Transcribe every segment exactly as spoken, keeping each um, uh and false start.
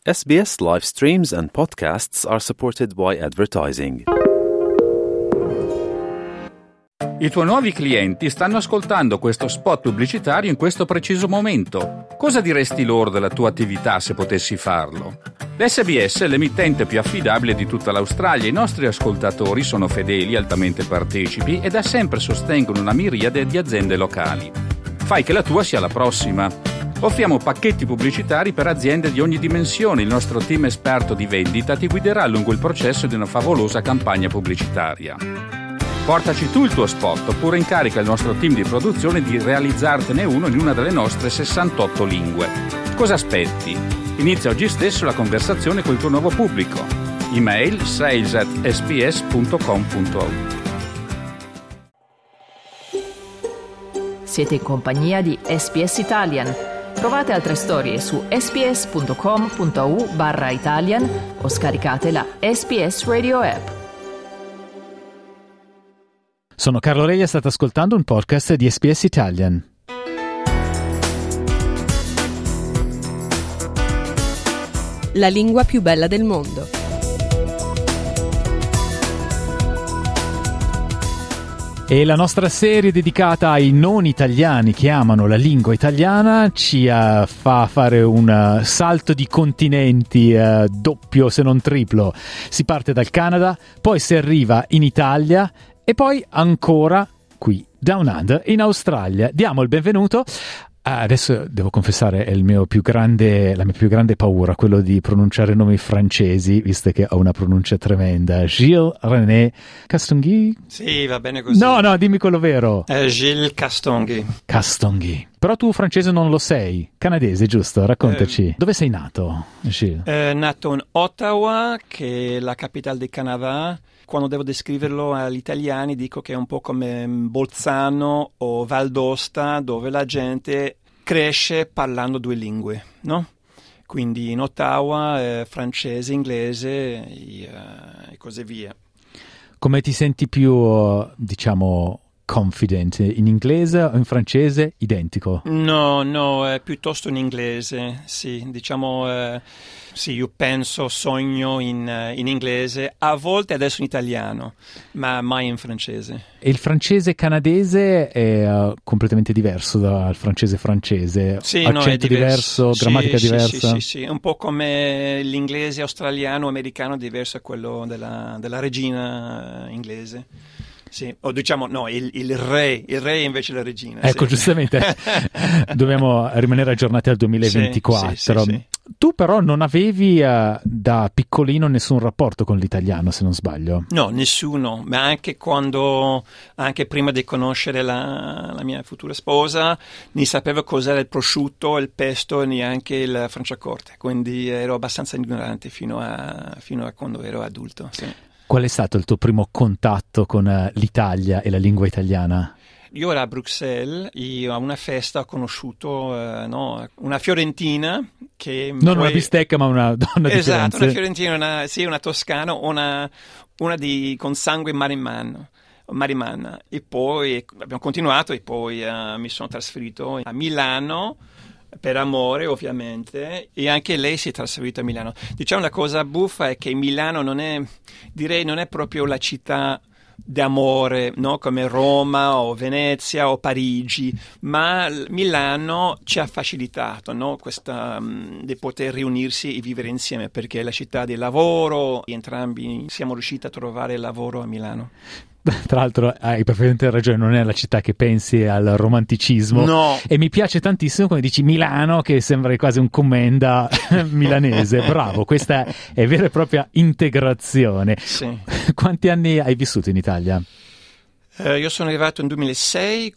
S B S live streams and podcasts are supported by advertising. I tuoi nuovi clienti stanno ascoltando questo spot pubblicitario in questo preciso momento. Cosa diresti loro della tua attività se potessi farlo? L'S B S è l'emittente più affidabile di tutta l'Australia. I nostri ascoltatori sono fedeli, altamente partecipi e da sempre sostengono una miriade di aziende locali. Fai che la tua sia la prossima. Offriamo pacchetti pubblicitari per aziende di ogni dimensione. Il nostro team esperto di vendita ti guiderà lungo il processo di una favolosa campagna pubblicitaria. Portaci tu il tuo spot oppure incarica il nostro team di produzione di realizzartene uno in una delle nostre sessantotto lingue. Cosa aspetti? Inizia oggi stesso la conversazione con il tuo nuovo pubblico. Email sales at s b s punto com punto a u. Siete in compagnia di S B S Italian. Trovate altre storie su sbs.com.au barra Italian o scaricate la S B S Radio app. Sono Carlo Reglia e state ascoltando un podcast di S B S Italian. La lingua più bella del mondo. E la nostra serie dedicata ai non italiani che amano la lingua italiana ci uh, fa fare un uh, salto di continenti uh, doppio se non triplo. Si parte dal Canada, poi si arriva in Italia e poi ancora qui, Down Under, in Australia. Diamo il benvenuto. Adesso devo confessare, è il mio più grande, la mia più grande paura, quello di pronunciare nomi francesi, visto che ho una pronuncia tremenda. Gilles René Castonguay? Sì, va bene così. No, no, dimmi quello vero. Eh, Gilles Castonguay. Castonguay. Però tu francese non lo sei, canadese, giusto? Raccontaci. Eh, Dove sei nato, Gilles? Eh, nato in Ottawa, che è la capitale del Canada. Quando devo descriverlo agli italiani dico che è un po' come Bolzano o Val d'Osta, dove la gente cresce parlando due lingue, no? Quindi in Ottawa eh, francese, inglese e, uh, e così via. Come ti senti più, diciamo, confident? In inglese o in francese? Identico? No, no, è piuttosto in inglese, sì, diciamo... Eh, Sì, io penso, sogno in, in inglese, a volte adesso in italiano, ma mai in francese. E il francese canadese è uh, completamente diverso dal francese francese? Sì, accento no, è diverso, diverso, grammatica sì, diversa? Sì, sì, sì, un po' come l'inglese australiano, americano, diverso da quello della, della regina inglese. Sì, o diciamo no, il, il re, il re invece la regina. Ecco, sì. Giustamente, dobbiamo rimanere aggiornati al duemilaventiquattro. Sì, sì, sì, sì. Tu però non avevi uh, da piccolino nessun rapporto con l'italiano, se non sbaglio. No, nessuno, ma anche quando, anche prima di conoscere la, la mia futura sposa, ne sapevo cos'era il prosciutto, il pesto e neanche il Franciacorta, quindi ero abbastanza ignorante fino a, fino a quando ero adulto, sì. Qual è stato il tuo primo contatto con uh, l'Italia e la lingua italiana? Io ero a Bruxelles e a una festa ho conosciuto uh, no, una fiorentina che... Non poi... una bistecca ma una donna di Esatto, Firenze. una fiorentina, una, sì, una toscana, una, una di, con sangue marimanno. Marimanna. E poi abbiamo continuato e poi uh, mi sono trasferito a Milano per amore ovviamente, e anche lei si è trasferita a Milano. Diciamo la cosa buffa è che Milano non è, direi non è proprio la città d'amore, no? Come Roma o Venezia o Parigi, ma Milano ci ha facilitato, no? Questa, um, di poter riunirsi e vivere insieme, perché è la città del lavoro, entrambi siamo riusciti a trovare lavoro a Milano. Tra l'altro hai perfettamente ragione, non è la città che pensi al romanticismo. No. E mi piace tantissimo quando dici Milano, che sembra quasi un commenda milanese. Bravo, questa è vera e propria integrazione. Sì. Quanti anni hai vissuto in Italia? Eh, io sono arrivato nel duemilasei,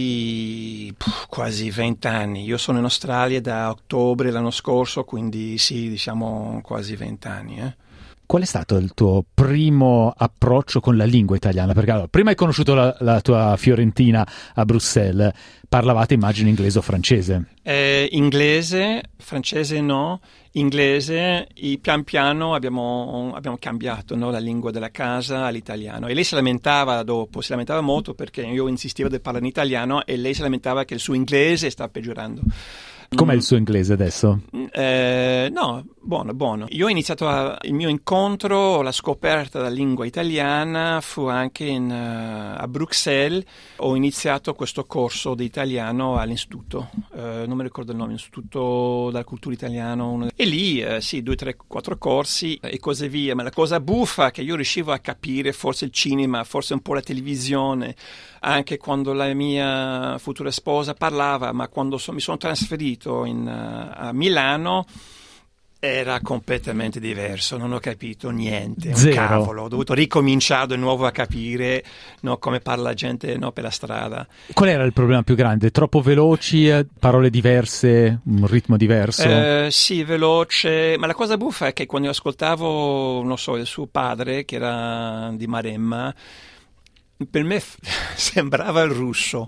quindi puh, quasi vent'anni. Io sono in Australia da ottobre l'anno scorso, quindi sì, diciamo quasi vent'anni, eh. Qual è stato il tuo primo approccio con la lingua italiana? Perché allora, prima hai conosciuto la, la tua fiorentina a Bruxelles, parlavate immagino inglese o francese? Eh, inglese, francese no, inglese, e pian piano abbiamo, abbiamo cambiato, no, la lingua della casa all'italiano. E lei si lamentava dopo, si lamentava molto perché io insistevo di parlare in italiano e lei si lamentava che il suo inglese stava peggiorando. Com'è il suo inglese adesso? Eh, no, buono, buono. Io ho iniziato a, il mio incontro, la scoperta della lingua italiana fu anche in, uh, a Bruxelles. Ho iniziato questo corso di italiano all'istituto, uh, non mi ricordo il nome, Istituto della Cultura Italiana. Uno... E lì, uh, sì, due, tre, quattro corsi e così via. Ma la cosa buffa è che io riuscivo a capire forse il cinema, forse un po' la televisione, anche quando la mia futura sposa parlava, ma quando so, mi sono trasferito in, uh, a Milano era completamente diverso, non ho capito niente, Zero. Un cavolo, ho dovuto ricominciare di nuovo a capire, no, come parla la gente, no, per la strada. Qual era il problema più grande? Troppo veloci, parole diverse, un ritmo diverso? Eh, sì, veloce, ma la cosa buffa è che quando io ascoltavo, non so, il suo padre, che era di Maremma, per me f- sembrava il russo,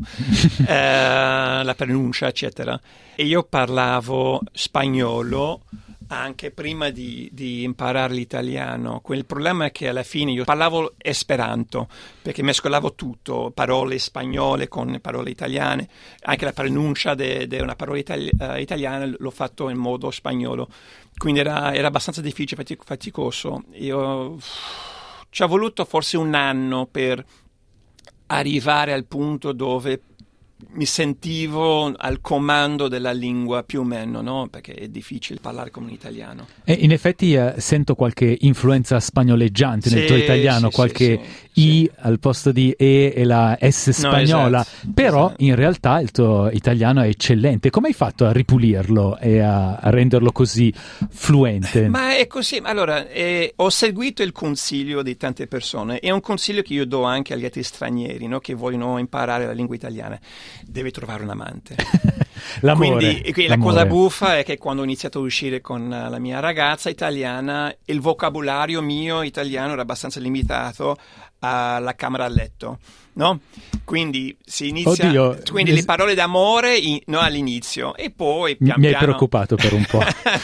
eh, la pronuncia, eccetera. E io parlavo spagnolo anche prima di, di imparare l'italiano. Quel problema è che alla fine io parlavo esperanto, perché mescolavo tutto, parole spagnole con parole italiane. Anche la pronuncia di una parola itali- uh, italiana l'ho fatto in modo spagnolo. Quindi era, era abbastanza difficile, fatic- faticoso. Io, ci ha voluto forse un anno per arrivare al punto dove mi sentivo al comando della lingua più o meno, no? Perché è difficile parlare come un italiano. E in effetti eh, sento qualche influenza spagnoleggiante nel sì, tuo italiano, sì, qualche sì, I sì. al posto di E e la S spagnola, no, esatto, però esatto. In realtà il tuo italiano è eccellente. Come hai fatto a ripulirlo e a, a renderlo così fluente? Ma è così, allora eh, ho seguito il consiglio di tante persone, è un consiglio che io do anche agli altri stranieri, no? Che vogliono imparare la lingua italiana. Devi trovare un amante. L'amore, Quindi, quindi la cosa buffa è che quando ho iniziato a uscire con la mia ragazza italiana, il vocabolario mio italiano era abbastanza limitato alla camera a letto, no? Quindi si inizia, Oddio, quindi mi... le parole d'amore in, no, all'inizio e poi pian mi piano... hai preoccupato per un po'.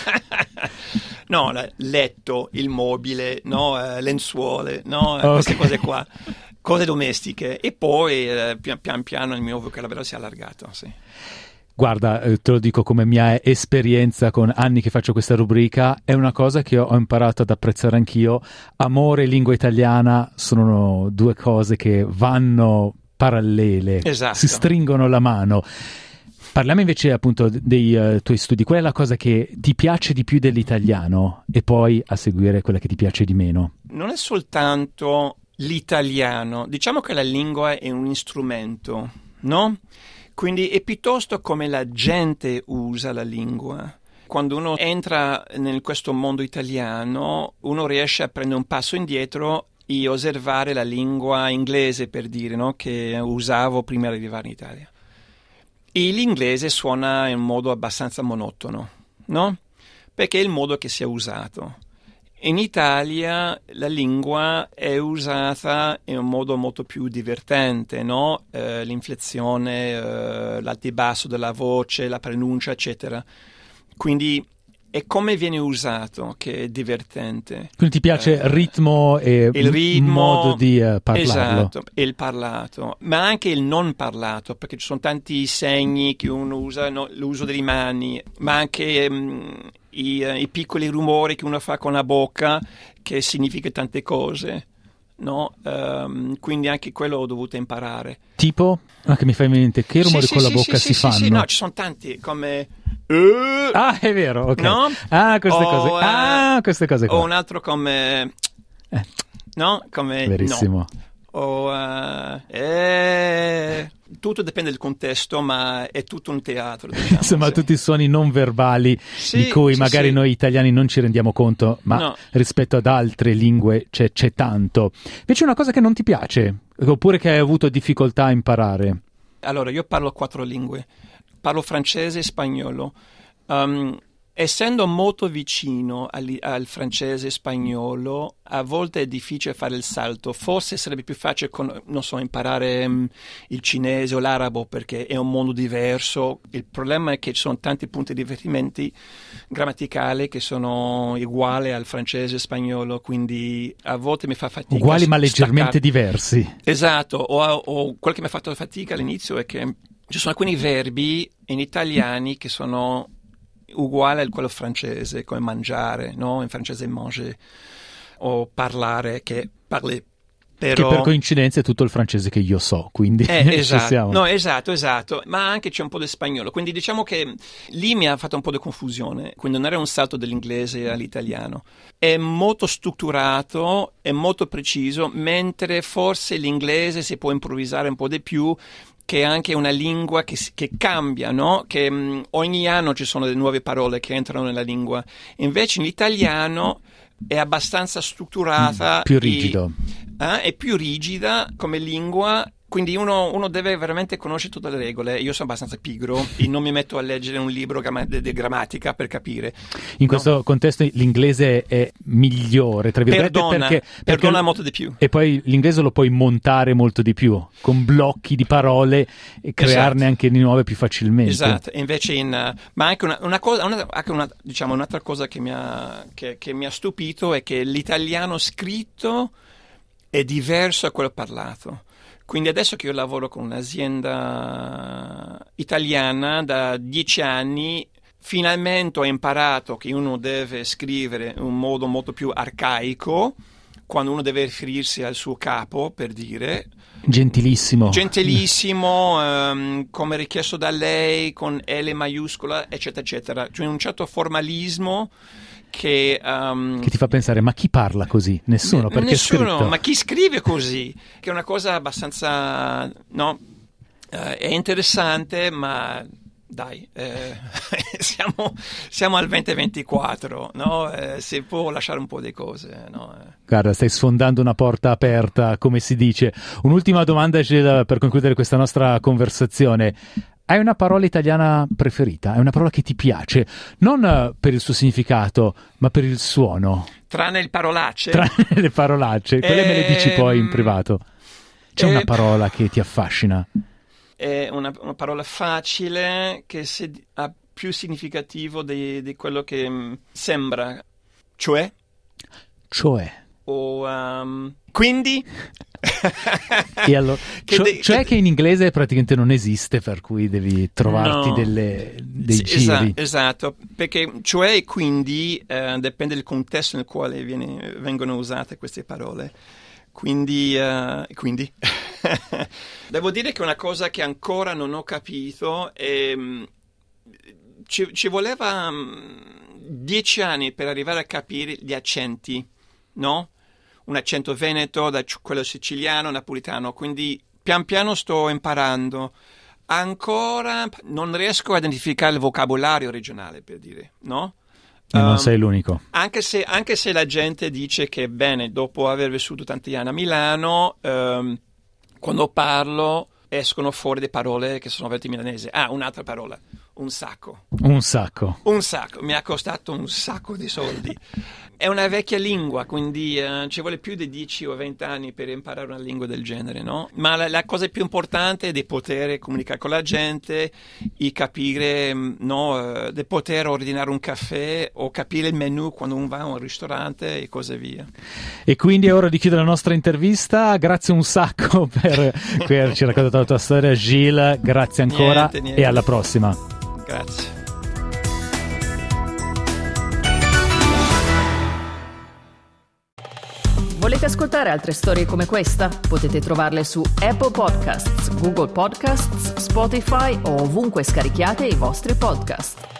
No, letto, il mobile, no, uh, lenzuole, no, okay. Queste cose qua, cose domestiche e poi uh, pian, pian piano il mio vocabolario si è allargato, sì. Guarda, te lo dico come mia esperienza con anni che faccio questa rubrica, è una cosa che ho imparato ad apprezzare anch'io. Amore e lingua italiana sono due cose che vanno parallele, esatto. Si stringono la mano. Parliamo invece appunto dei uh, tuoi studi. Qual è la cosa che ti piace di più dell'italiano e poi a seguire quella che ti piace di meno? Non è soltanto l'italiano, diciamo che la lingua è un strumento, no? Quindi è piuttosto come la gente usa la lingua. Quando uno entra in questo mondo italiano, uno riesce a prendere un passo indietro e osservare la lingua inglese, per dire, no? Che usavo prima di arrivare in Italia. E l'inglese suona in modo abbastanza monotono, no? Perché è il modo che si è usato. In Italia la lingua è usata in un modo molto più divertente, no? Eh, l'inflessione, eh, l'altibasso della voce, la pronuncia, eccetera. Quindi è come viene usato che è divertente. Quindi ti piace il ritmo e il ritmo, modo di uh, parlarlo. Esatto, il parlato, ma anche il non parlato, perché ci sono tanti segni che uno usa, no? L'uso delle mani, ma anche um, i, uh, i piccoli rumori che uno fa con la bocca, che significa tante cose, no? Um, quindi anche quello ho dovuto imparare. Tipo? Ah, che mi fai in mente, che rumori sì, con sì, la bocca sì, si sì, fanno? Sì, sì, no, ci sono tanti, come... Uh, ah, è vero, ok. No? Ah, queste o, cose. Uh, ah, queste cose qua. O un altro come... Eh. No? Come... Verissimo. No. O... Uh, eh, tutto dipende dal contesto, ma è tutto un teatro. Diciamo, Insomma, sì. tutti i suoni non verbali sì, di cui sì, magari sì. noi italiani non ci rendiamo conto, ma no. rispetto ad altre lingue c'è, c'è tanto. Invece una cosa che non ti piace, oppure che hai avuto difficoltà a imparare? Allora, io parlo quattro lingue. Parlo francese e spagnolo. Um, essendo molto vicino al, al francese e spagnolo, a volte è difficile fare il salto. Forse sarebbe più facile, con, non so, imparare um, il cinese o l'arabo, perché è un mondo diverso. Il problema è che ci sono tanti punti di riferimento grammaticali che sono uguali al francese e spagnolo, quindi a volte mi fa fatica. Uguali ma leggermente staccare. diversi. Esatto, o, o quello che mi ha fatto fatica all'inizio è che ci sono alcuni verbi in italiani che sono uguale a quello francese, come mangiare, no? In francese manger, o parlare, che parler. Però... Che per coincidenza è tutto il francese che io so, quindi eh, ci esatto. siamo. No, esatto, esatto, ma anche c'è un po' di spagnolo, quindi diciamo che lì mi ha fatto un po' di confusione, quindi non era un salto dall'inglese all'italiano. È molto strutturato, è molto preciso, mentre forse l'inglese si può improvvisare un po' di più, che è anche una lingua che, che cambia, no? Che mh, ogni anno ci sono delle nuove parole che entrano nella lingua. Invece in italiano è abbastanza strutturata, mm, più rigido. E, eh, è più rigida come lingua, quindi uno, uno deve veramente conoscere tutte le regole. Io sono abbastanza pigro e non mi metto a leggere un libro di, di grammatica per capire. In questo no. contesto l'inglese è migliore, tra virgolette, perdona, perché, perché perdona molto di più. E poi l'inglese lo puoi montare molto di più, con blocchi di parole e crearne esatto. anche di nuove più facilmente. Esatto, invece in... Uh, ma anche una, una cosa, una, anche una, diciamo un'altra cosa che mi ha, che, che mi ha stupito è che l'italiano scritto è diverso da quello parlato. Quindi adesso che io lavoro con un'azienda italiana da dieci anni, finalmente ho imparato che uno deve scrivere in un modo molto più arcaico quando uno deve riferirsi al suo capo, per dire. Gentilissimo. Gentilissimo, um, come richiesto da lei, con L maiuscola, eccetera, eccetera. Cioè un certo formalismo che, um, che ti fa pensare, ma chi parla così? Nessuno, perché nessuno, è scritto. Ma chi scrive così? Che è una cosa abbastanza, no, uh, è interessante, ma dai, eh, siamo, siamo al duemilaventiquattro, no? Eh, si può lasciare un po' di cose, no? Guarda, stai sfondando una porta aperta, come si dice. Un'ultima domanda, Gilles, per concludere questa nostra conversazione. Hai una parola italiana preferita? È una parola che ti piace? Non per il suo significato, ma per il suono. Tranne il parolacce? Tranne le parolacce. Quelle ehm... me le dici poi in privato. C'è eh... una parola che ti affascina? È una, una parola facile che se, ha più significativo di, di quello che mh, sembra. Cioè? Cioè? O um, quindi? E allora, che cioè, de- cioè che in inglese praticamente non esiste, per cui devi trovarti no. delle, dei sì, giri. Esatto, esatto, perché cioè e quindi eh, dipende dal contesto nel quale viene, vengono usate queste parole. Quindi, uh, quindi. Devo dire che una cosa che ancora non ho capito è um, ci, ci voleva um, dieci anni per arrivare a capire gli accenti, no? Un accento veneto, da quello siciliano, napolitano, quindi pian piano sto imparando. Ancora non riesco a identificare il vocabolario regionale, per dire, no? E non um, sei l'unico. Anche se, anche se la gente dice che, bene, dopo aver vissuto tanti anni a Milano, um, quando parlo escono fuori le parole che sono veramente milanesi. Ah, un'altra parola, un sacco. Un sacco. Un sacco, mi ha costato un sacco di soldi. È una vecchia lingua, quindi uh, ci vuole più di dieci o venti anni per imparare una lingua del genere, no? Ma la, la cosa più importante è di poter comunicare con la gente, di capire, no, uh, di poter ordinare un caffè o capire il menù quando uno va a un ristorante e così via. E quindi è ora di chiudere la nostra intervista. Grazie un sacco per averci raccontato la tua storia, Gilles. Grazie ancora niente, niente. E alla prossima. Grazie. Volete ascoltare altre storie come questa? Potete trovarle su Apple Podcasts, Google Podcasts, Spotify o ovunque scarichiate i vostri podcast.